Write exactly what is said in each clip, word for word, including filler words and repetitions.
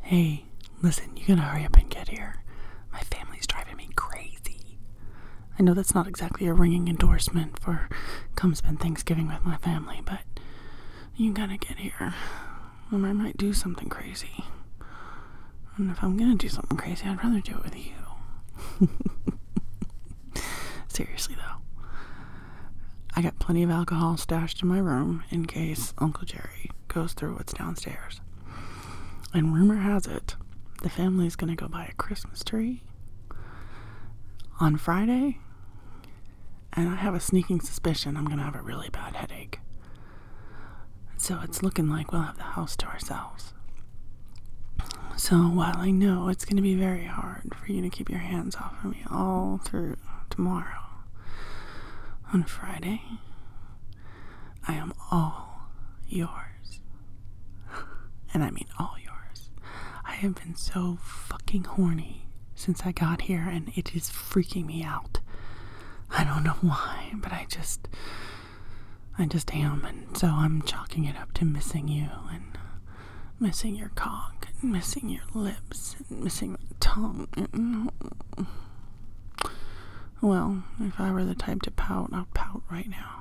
Hey, listen, you gotta hurry up and get here. My family's driving me crazy. I know that's not exactly a ringing endorsement for come spend Thanksgiving with my family, but you gotta get here, or I might do something crazy. And if I'm gonna do something crazy, I'd rather do it with you. Seriously, though. I got plenty of alcohol stashed in my room in case Uncle Jerry goes through what's downstairs. And rumor has it, the family's gonna go buy a Christmas tree on Friday, and I have a sneaking suspicion I'm gonna have a really bad headache. So it's looking like we'll have the house to ourselves. So while I know it's gonna be very hard for you to keep your hands off of me all through tomorrow, on Friday, I am all yours. And I mean all yours. I have been so fucking horny since I got here, and it is freaking me out. I don't know why, but I just, I just am, and so I'm chalking it up to missing you, and missing your cock, and missing your lips, and missing my tongue. And, well, if I were the type to pout, I'd pout right now.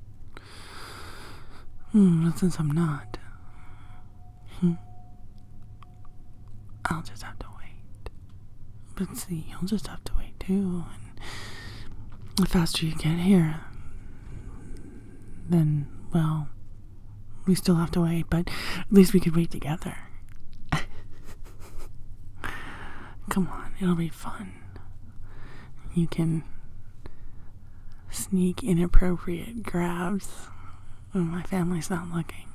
Hmm, but since I'm not, hmm, I'll just have to wait. But see, you'll just have to wait too, and the faster you get here, then, well, we still have to wait, but at least we could wait together. Come on, it'll be fun. You can sneak inappropriate grabs when my family's not looking.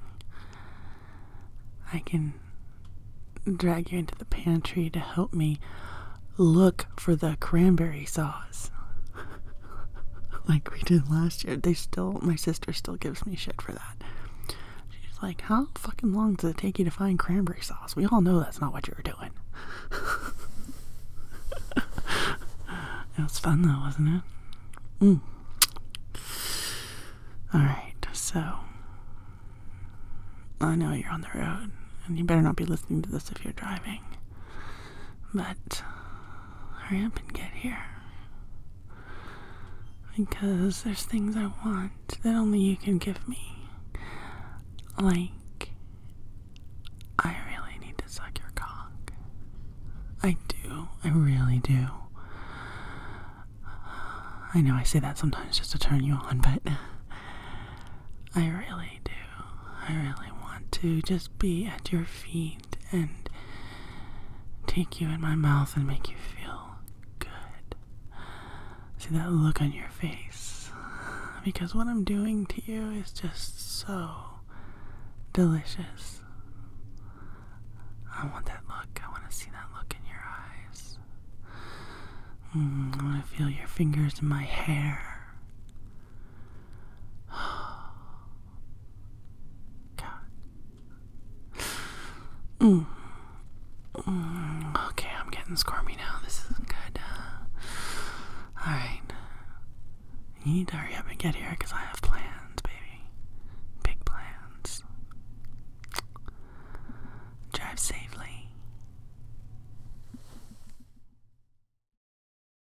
I can drag you into the pantry to help me look for the cranberry sauce. Like we did last year. They still, my sister still gives me shit for that. She's like, how fucking long does it take you to find cranberry sauce? We all know that's not what you were doing. It was fun though, wasn't it? Mm. Alright, so I know you're on the road, and you better not be listening to this if you're driving. But hurry up and get here. Because there's things I want that only you can give me. Like, I really need to suck your cock. I do. I really do. I know I say that sometimes just to turn you on, but I really do. I really want to just be at your feet and take you in my mouth and make you feel good. See that look on your face? Because what I'm doing to you is just so delicious. I want that look. I want to see that look in your eyes. Mm, I want to feel your fingers in my hair. God. Mm. Mm. Okay, I'm getting squirmy now. This isn't good. Uh, Alright. You need to hurry up and get here because I have plans.